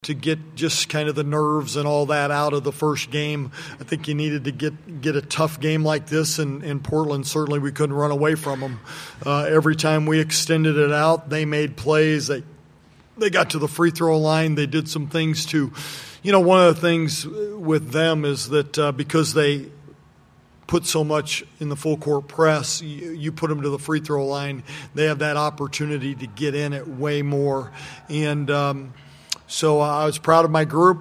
to get just kind of the nerves and all that out of the first game. I think you needed to get a tough game like this, and in Portland, certainly we couldn't run away from them. Every time we extended it out, they made plays. They got to the free throw line. They did some things to, one of the things with them is that because they put so much in the full court press, you put them to the free throw line, they have that opportunity to get in it way more. And so I was proud of my group.